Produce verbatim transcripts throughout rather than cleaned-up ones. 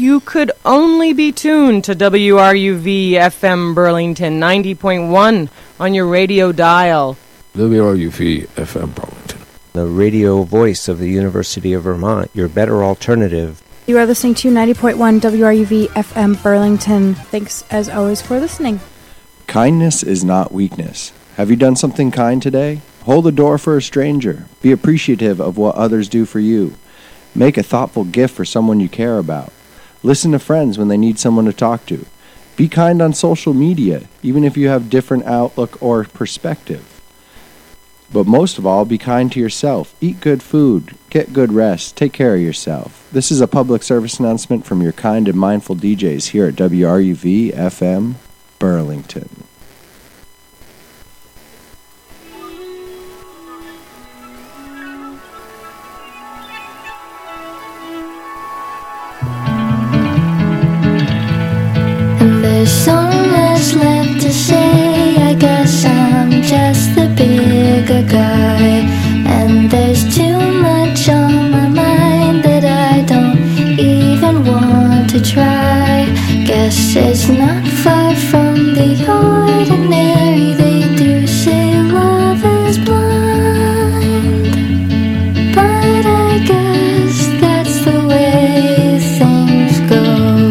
you could only be tuned to W R U V F M Burlington ninety point one on your radio dial. W R U V F M Burlington, the radio voice of the University of Vermont, your better alternative. You are listening to ninety point one W R U V F M Burlington. Thanks, as always, for listening. Kindness is not weakness. Have you done something kind today? Hold the door for a stranger. Be appreciative of what others do for you. Make a thoughtful gift for someone you care about. Listen to friends when they need someone to talk to. Be kind on social media, even if you have different outlook or perspective. But most of all, be kind to yourself. Eat good food. Get good rest. Take care of yourself. This is a public service announcement from your kind and mindful D Js here at W R U V F M Burlington. There's so much left to say. I guess I'm just the bigger guy, and there's too much on my mind that I don't even want to try. Guess it's not far from the ordinary. They do say love is blind, but I guess that's the way things go.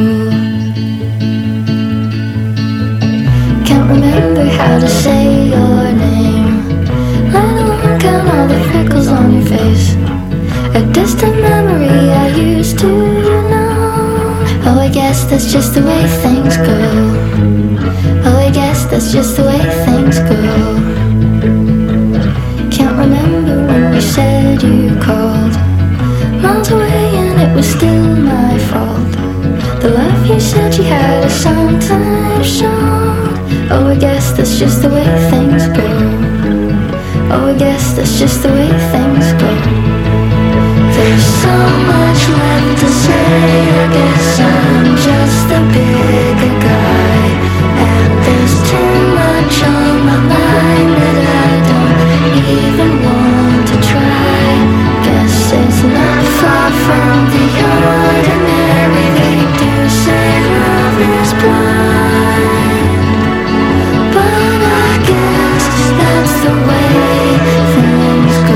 Remember how to say your name, let alone count all the freckles on your face. A distant memory I used to know. Oh, I guess that's just the way things go. Oh, I guess that's just the way things go. Can't remember when you said you called, miles away and it was still my fault. The love you said you had is sometimes shown. Oh, I guess that's just the way things go. Oh, I guess that's just the way things go. There's so much left to say. I guess I'm just a bigger guy, and there's too much on my mind that I don't even want to try. Guess it's not far from the ordinary. They do say love is blind, but I guess that's the way things go.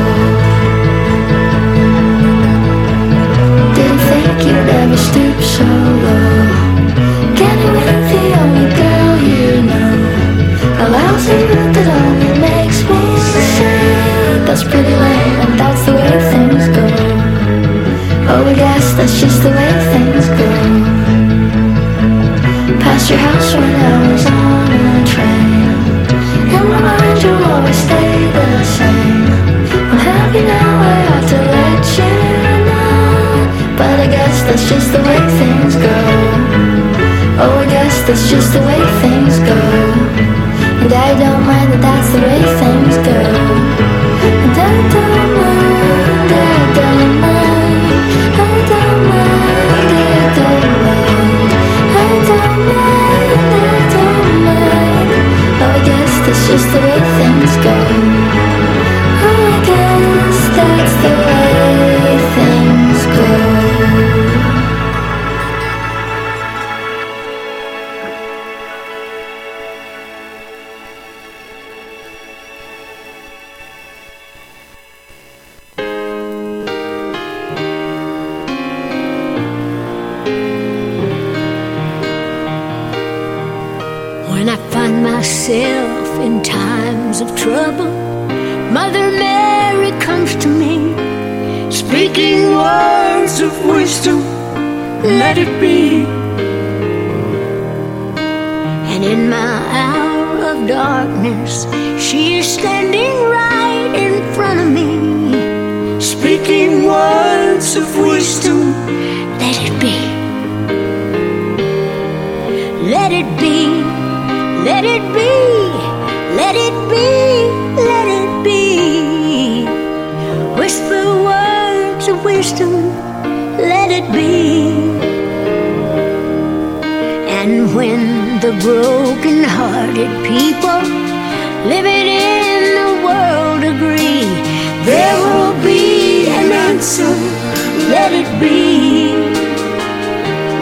Didn't think you'd ever stoop so low, getting with the only girl you know. A lousy look that only makes me say that's pretty lame, and that's the way things go. Oh, I guess that's just the way things go. Past your house when I was on a train, in my mind you'll always stay the same. I'm happy now, I ought to let you know, but I guess that's just the way things go. Oh, I guess that's just the way things go. And I don't mind that that's the way things go. And I don't mind, I don't mind, I don't mind, I don't mind, I don't mind, I don't mind. Oh, I guess that's just the way things go. Oh, I guess that's the way things go. When I find myself in times of trouble, Mother Mary comes to me, speaking words of wisdom, let it be. And in my hour of darkness, she is standing right in front of me, speaking words of wisdom, let it be. Let it be. Let it be, let it be, let it be. Whisper words of wisdom, let it be. And when the broken-hearted people living in the world agree, there will be an answer, let it be.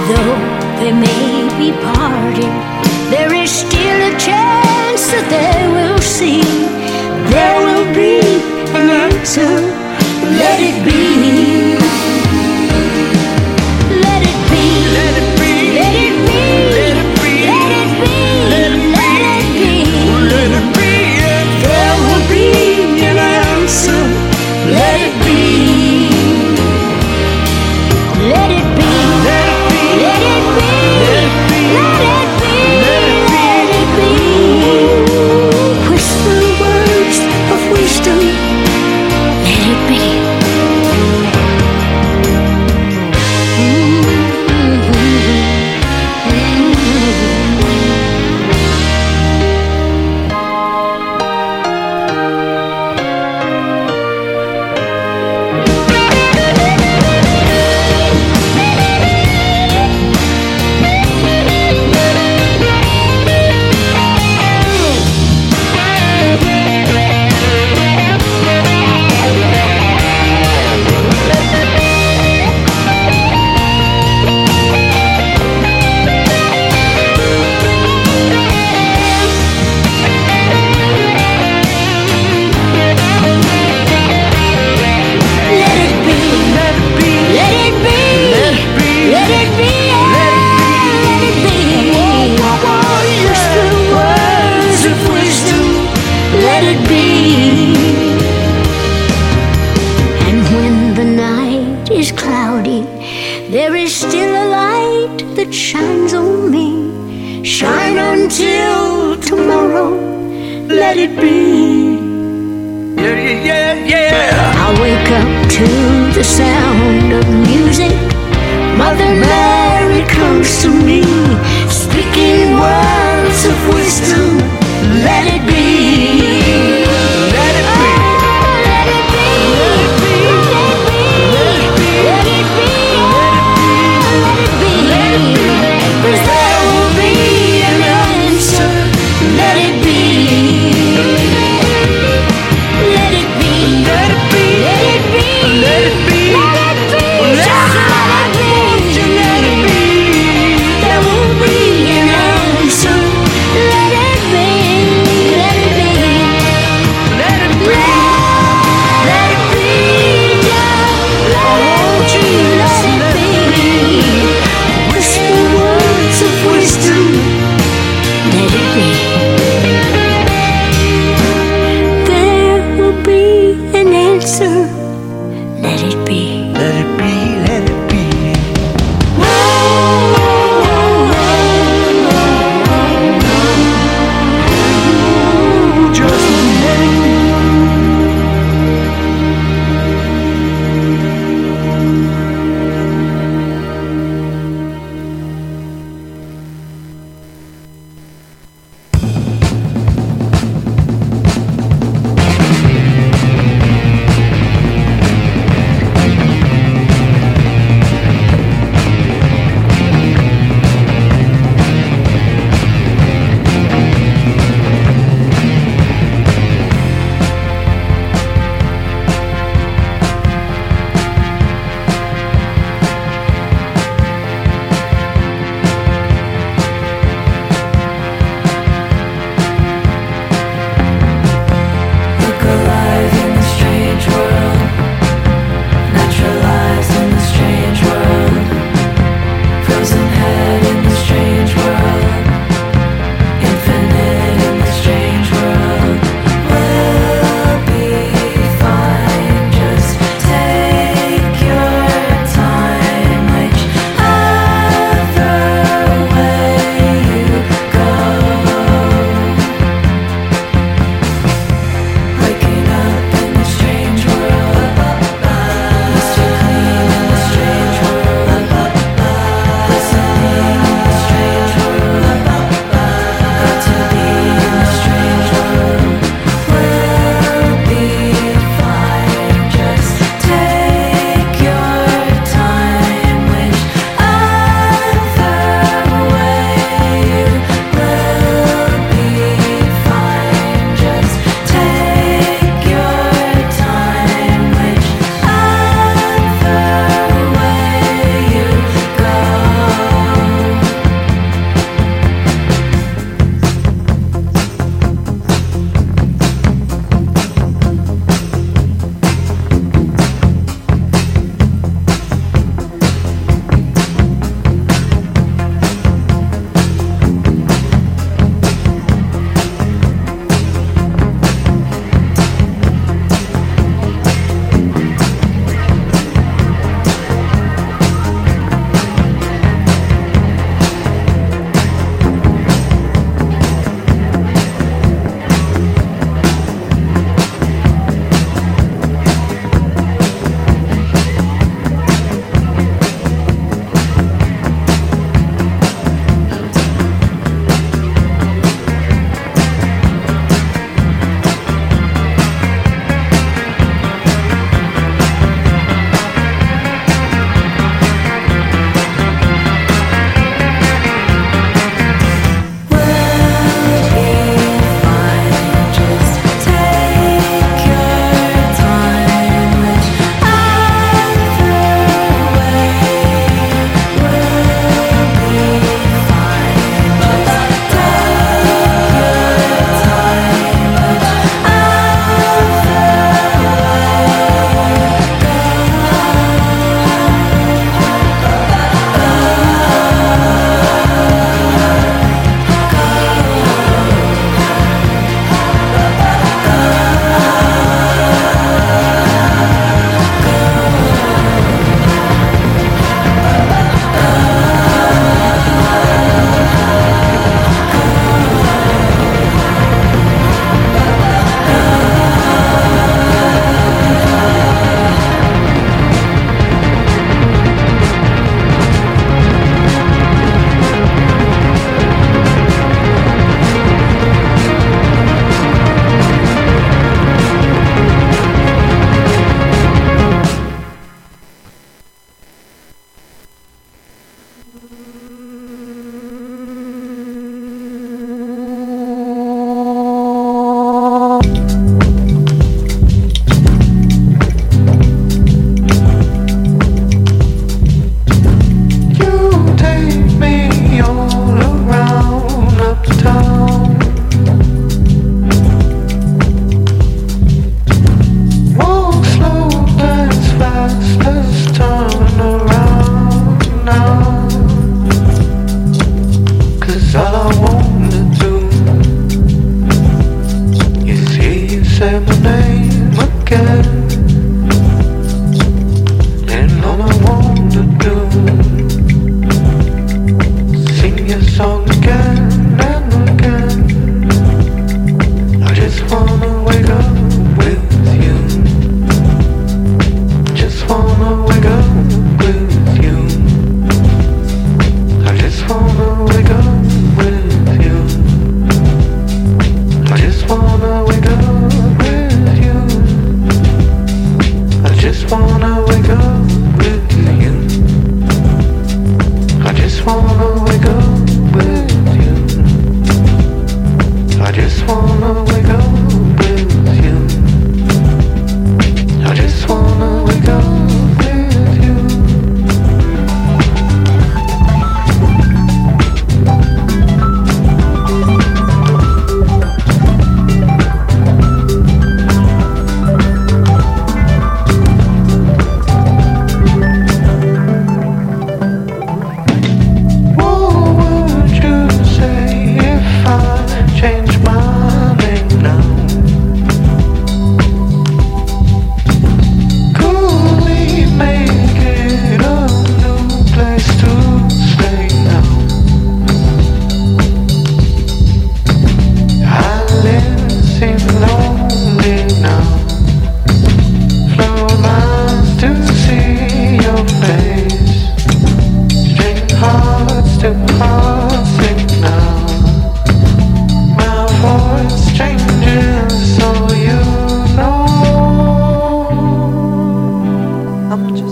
Though they may be parted, there is still a chance that they will see. There will be an answer. Let it be. Let it be. Let it be. Let it be. Let it be. Let it be. Let it be. Let it be. There will be an answer. Let it be. Let it be. Let it be. Let it be. Let it be. Let it be. Whisper words of wisdom. Let it be. There is still a light that shines on me. Shine until tomorrow. Let it be. Yeah, yeah, yeah, yeah. I wake up to the sound of music. Mother Mary comes to me, speaking words of wisdom. Let it be. Let it be. Let it be. Let it be. Let it be. Let it be. Let it be. Let it be. Cause there will be an answer. Let it be. Let it be. Let it be. Let it be. Let it be. Let it be. Just let it be. Let it be. There will be an answer. Let it be. Let it be.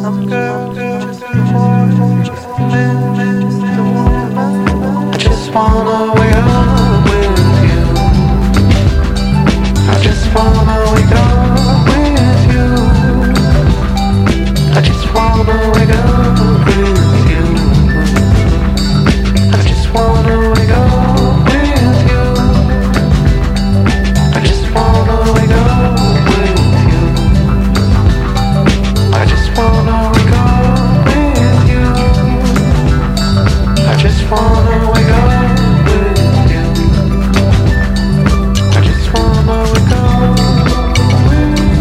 Some girl just before just miss the woman. I just wanna wake up with you. I just wanna wake up with you. I just wanna wake up with you. I just wanna wake up with you. I just wanna wake up with you. I just wanna wake up with you. I just wanna wake up with you. I just wanna wake up with you.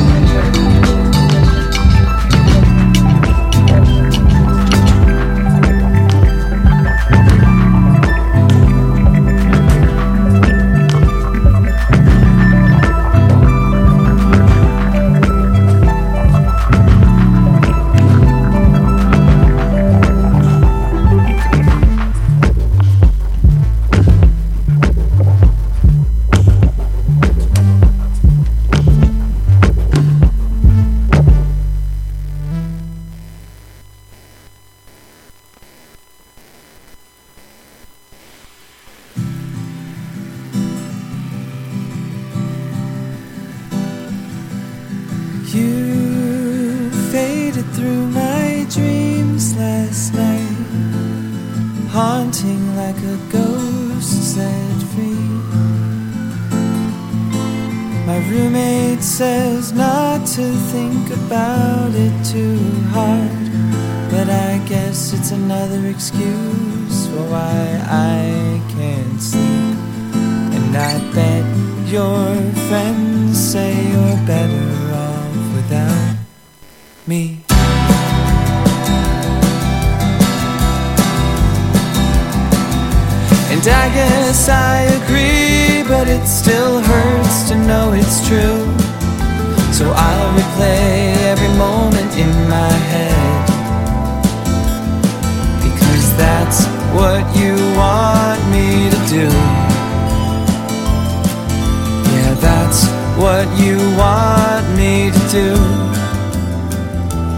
You faded through my dreams last night, haunting like a ghost set free. My roommate says not to think about it too hard, but I guess it's another excuse for why I can't sleep. And I bet your friends say you're better off without me. And I guess I agree, but it still hurts to know it's true. So I'll replay every moment in my head, because that's what you want me to do. Yeah, that's what you want me to do.